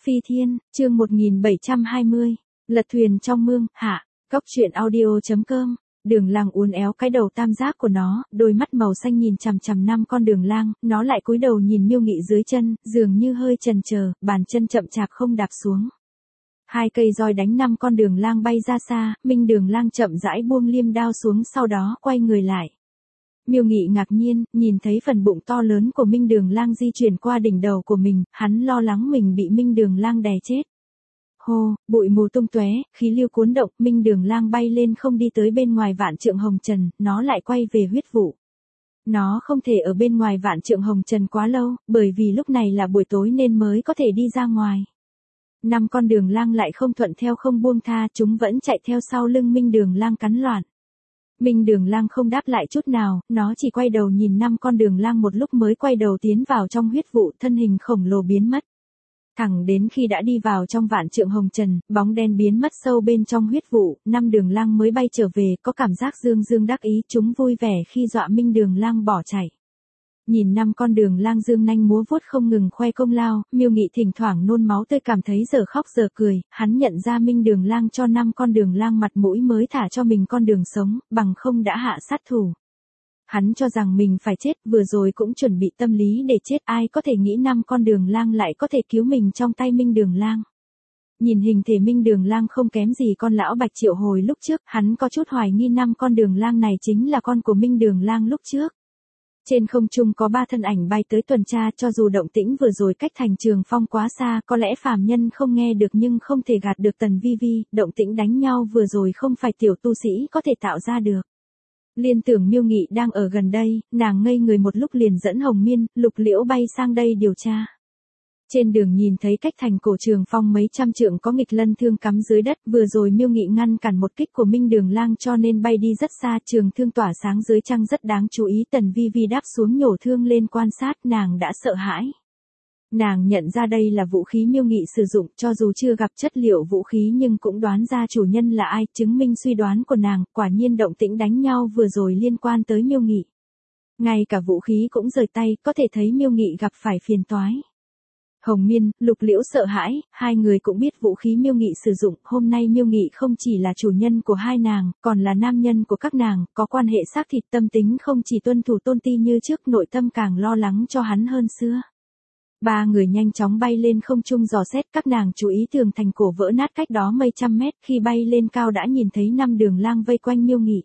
Phi Thiên, chương 1720, lật thuyền trong mương, hạ, góc truyện audio.com. Đường lang uốn éo cái đầu tam giác của nó, đôi mắt màu xanh nhìn chằm chằm năm con đường lang, nó lại cúi đầu nhìn Miêu Nghị dưới chân, dường như hơi chần chờ, bàn chân chậm chạp không đạp xuống. Hai cây roi đánh năm con đường lang bay ra xa, Minh Đường Lang chậm rãi buông liêm đao xuống, sau đó quay người lại. Miêu Nghị ngạc nhiên, nhìn thấy phần bụng to lớn của Minh Đường Lang di chuyển qua đỉnh đầu của mình, hắn lo lắng mình bị Minh Đường Lang đè chết. Hô, bụi mù tung tóe, khí lưu cuốn động, Minh Đường Lang bay lên không đi tới bên ngoài vạn trượng hồng trần, nó lại quay về huyết vụ. Nó không thể ở bên ngoài vạn trượng hồng trần quá lâu, bởi vì lúc này là buổi tối nên mới có thể đi ra ngoài. Năm con đường lang lại không thuận theo không buông tha, chúng vẫn chạy theo sau lưng Minh Đường Lang cắn loạn. Minh Đường Lang không đáp lại chút nào, nó chỉ quay đầu nhìn năm con đường lang một lúc mới quay đầu tiến vào trong huyết vụ, thân hình khổng lồ biến mất. Thẳng đến khi đã đi vào trong vạn trượng hồng trần, bóng đen biến mất sâu bên trong huyết vụ, năm đường lang mới bay trở về, có cảm giác dương dương đắc ý, chúng vui vẻ khi dọa Minh Đường Lang bỏ chạy. Nhìn năm con đường lang dương nanh múa vuốt không ngừng khoe công lao, Miêu Nghị thỉnh thoảng nôn máu tươi cảm thấy giờ khóc giờ cười, hắn nhận ra Minh Đường Lang cho năm con đường lang mặt mũi mới thả cho mình con đường sống, bằng không đã hạ sát thủ. Hắn cho rằng mình phải chết, vừa rồi cũng chuẩn bị tâm lý để chết, ai có thể nghĩ năm con đường lang lại có thể cứu mình trong tay Minh Đường Lang. Nhìn hình thể Minh Đường Lang không kém gì con lão Bạch Triệu hồi lúc trước, hắn có chút hoài nghi năm con đường lang này chính là con của Minh Đường Lang lúc trước. Trên không trung có 3 thân ảnh bay tới tuần tra, cho dù động tĩnh vừa rồi cách thành Trường Phong quá xa, có lẽ phàm nhân không nghe được nhưng không thể gạt được Tần Vi Vi, động tĩnh đánh nhau vừa rồi không phải tiểu tu sĩ có thể tạo ra được. Liên tưởng Miêu Nghị đang ở gần đây, nàng ngây người một lúc liền dẫn Hồng Miên, Lục Liễu bay sang đây điều tra. Trên đường nhìn thấy cách thành cổ Trường Phong mấy trăm trượng có nghịch lân thương cắm dưới đất, vừa rồi Miêu Nghị ngăn cản một kích của Minh Đường Lang cho nên bay đi rất xa, trường thương tỏa sáng dưới trăng rất đáng chú ý. Tần Vi Vi đáp xuống nhổ thương lên quan sát, nàng đã sợ hãi. Nàng nhận ra đây là vũ khí Miêu Nghị sử dụng, cho dù chưa gặp chất liệu vũ khí nhưng cũng đoán ra chủ nhân là ai, chứng minh suy đoán của nàng, quả nhiên động tĩnh đánh nhau vừa rồi liên quan tới Miêu Nghị. Ngay cả vũ khí cũng rời tay, có thể thấy Miêu Nghị gặp phải phiền toái. Hồng Miên, Lục Liễu sợ hãi, hai người cũng biết vũ khí Miêu Nghị sử dụng, hôm nay Miêu Nghị không chỉ là chủ nhân của hai nàng, còn là nam nhân của các nàng, có quan hệ xác thịt, tâm tính không chỉ tuân thủ tôn ti như trước, nội tâm càng lo lắng cho hắn hơn xưa. Ba người nhanh chóng bay lên không trung dò xét, các nàng chú ý tường thành cổ vỡ nát cách đó mấy trăm mét, khi bay lên cao đã nhìn thấy 5 đường lang vây quanh Miêu Nghị.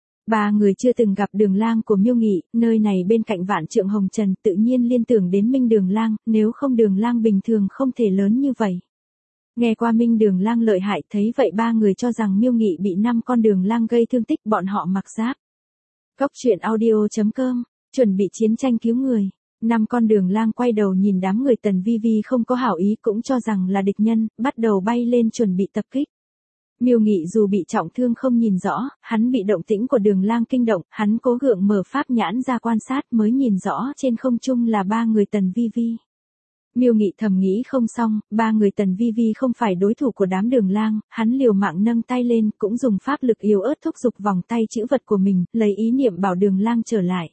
Ba người chưa từng gặp đường lang của Miêu Nghị, nơi này bên cạnh vạn trượng hồng trần, tự nhiên liên tưởng đến Minh Đường Lang, nếu không đường lang bình thường không thể lớn như vậy. Nghe qua Minh Đường Lang lợi hại, thấy vậy ba người cho rằng Miêu Nghị bị 5 con đường lang gây thương tích, bọn họ mặc giáp. Góc truyện audio.com, chuẩn bị chiến tranh cứu người. 5 con đường lang quay đầu nhìn đám người Tần Vi Vi không có hảo ý, cũng cho rằng là địch nhân, bắt đầu bay lên chuẩn bị tập kích. Miêu Nghị dù bị trọng thương không nhìn rõ, hắn bị động tĩnh của đường lang kinh động, hắn cố gượng mở pháp nhãn ra quan sát mới nhìn rõ trên không trung là 3 người Tần Vi Vi. Miêu Nghị thầm nghĩ không xong, 3 người Tần Vi Vi không phải đối thủ của đám đường lang, hắn liều mạng nâng tay lên, cũng dùng pháp lực yếu ớt thúc giục vòng tay chữ vật của mình, lấy ý niệm bảo đường lang trở lại.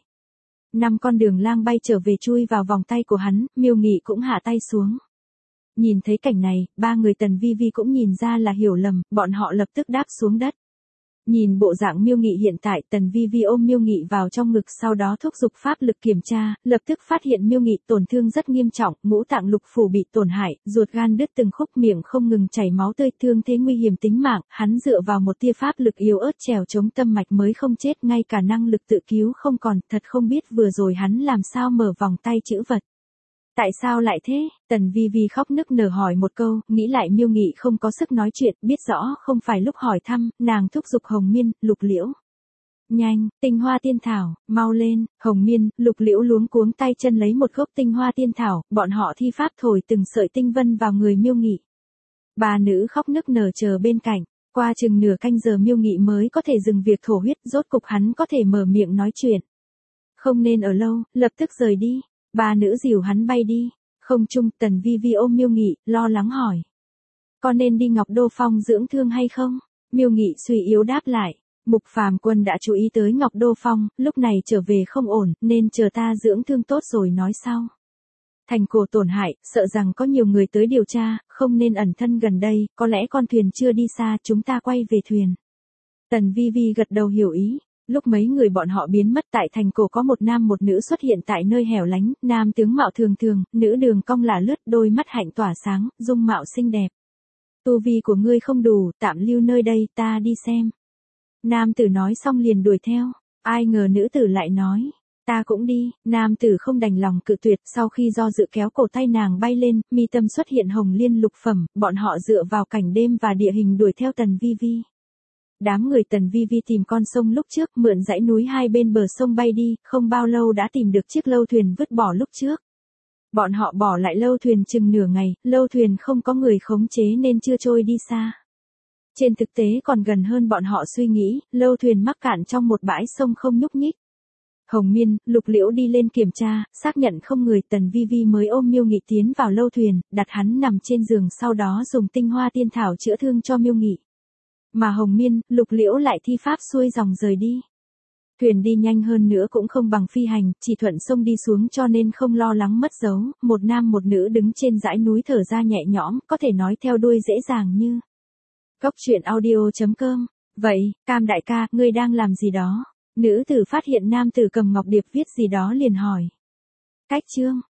5 con đường lang bay trở về chui vào vòng tay của hắn, Miêu Nghị cũng hạ tay xuống. Nhìn thấy cảnh này, 3 người Tần Vi Vi cũng nhìn ra là hiểu lầm, bọn họ lập tức đáp xuống đất. Nhìn bộ dạng Miêu Nghị hiện tại, Tần Vi Vi ôm Miêu Nghị vào trong ngực, sau đó thúc giục pháp lực kiểm tra, lập tức phát hiện Miêu Nghị tổn thương rất nghiêm trọng, ngũ tạng lục phủ bị tổn hại, ruột gan đứt từng khúc, miệng không ngừng chảy máu tươi, thương thế nguy hiểm tính mạng, hắn dựa vào một tia pháp lực yếu ớt trèo chống tâm mạch mới không chết, ngay cả năng lực tự cứu không còn, thật không biết vừa rồi hắn làm sao mở vòng tay chữ vật. Tại sao lại thế? Tần Vi Vi khóc nức nở hỏi một câu, nghĩ lại Miêu Nghị không có sức nói chuyện, biết rõ không phải lúc hỏi thăm, nàng thúc giục Hồng Miên, Lục Liễu. Nhanh, tinh hoa tiên thảo, mau lên, Hồng Miên, Lục Liễu luống cuống tay chân lấy một gốc tinh hoa tiên thảo, bọn họ thi pháp thổi từng sợi tinh vân vào người Miêu Nghị. Ba nữ khóc nức nở chờ bên cạnh, qua chừng nửa canh giờ Miêu Nghị mới có thể dừng việc thổ huyết, rốt cục hắn có thể mở miệng nói chuyện. Không nên ở lâu, lập tức rời đi. Ba nữ dìu hắn bay đi. Không trung, Tần Vi Vi ôm Miêu Nghị, lo lắng hỏi. Có nên đi Ngọc Đô Phong dưỡng thương hay không? Miêu Nghị suy yếu đáp lại. Mục Phàm Quân đã chú ý tới Ngọc Đô Phong, lúc này trở về không ổn, nên chờ ta dưỡng thương tốt rồi nói sau. Thành cổ tổn hại, sợ rằng có nhiều người tới điều tra, không nên ẩn thân gần đây, có lẽ con thuyền chưa đi xa, chúng ta quay về thuyền. Tần Vi Vi gật đầu hiểu ý. Lúc mấy người bọn họ biến mất tại thành cổ có một nam một nữ xuất hiện tại nơi hẻo lánh, nam tướng mạo thường thường, nữ đường cong là lướt, đôi mắt hạnh tỏa sáng, dung mạo xinh đẹp. Tu vi của ngươi không đủ, tạm lưu nơi đây, ta đi xem. Nam tử nói xong liền đuổi theo, ai ngờ nữ tử lại nói, ta cũng đi, nam tử không đành lòng cự tuyệt, sau khi do dự kéo cổ tay nàng bay lên, mi tâm xuất hiện hồng liên lục phẩm, bọn họ dựa vào cảnh đêm và địa hình đuổi theo Tần Vi Vi. Đám người Tần Vi Vi tìm con sông lúc trước, mượn dãy núi hai bên bờ sông bay đi, không bao lâu đã tìm được chiếc lâu thuyền vứt bỏ lúc trước. Bọn họ bỏ lại lâu thuyền chừng nửa ngày, lâu thuyền không có người khống chế nên chưa trôi đi xa. Trên thực tế còn gần hơn bọn họ suy nghĩ, lâu thuyền mắc cạn trong một bãi sông không nhúc nhích. Hồng Miên, Lục Liễu đi lên kiểm tra, xác nhận không người, Tần Vi Vi mới ôm Miêu Nghị tiến vào lâu thuyền, đặt hắn nằm trên giường, sau đó dùng tinh hoa tiên thảo chữa thương cho Miêu Nghị. Mà Hồng Miên, Lục Liễu lại thi pháp xuôi dòng rời đi. Thuyền đi nhanh hơn nữa cũng không bằng phi hành, chỉ thuận sông đi xuống cho nên không lo lắng mất dấu, một nam một nữ đứng trên dãy núi thở ra nhẹ nhõm, có thể nói theo đuôi dễ dàng như. Cốc truyện audio.com. Vậy, Cam đại ca, ngươi đang làm gì đó? Nữ tử phát hiện nam tử cầm ngọc điệp viết gì đó liền hỏi. Cách chương.